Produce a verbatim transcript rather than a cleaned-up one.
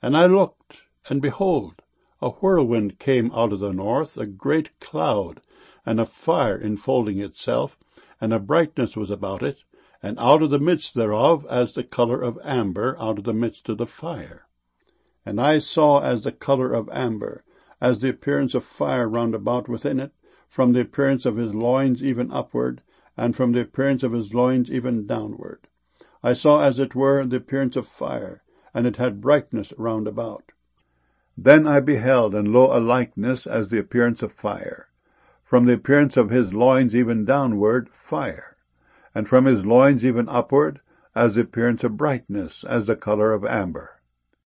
And I looked, and behold, a whirlwind came out of the north, a great cloud, and a fire enfolding itself, and a brightness was about it, and out of the midst thereof as the colour of amber out of the midst of the fire. And I saw as the colour of amber, as the appearance of fire round about within it, from the appearance of his loins even upward, and from the appearance of his loins even downward. I saw as it were the appearance of fire, and it had brightness round about. Then I beheld, and lo, a likeness as the appearance of fire. From the appearance of his loins even downward, fire, and from his loins even upward, as the appearance of brightness, as the colour of amber.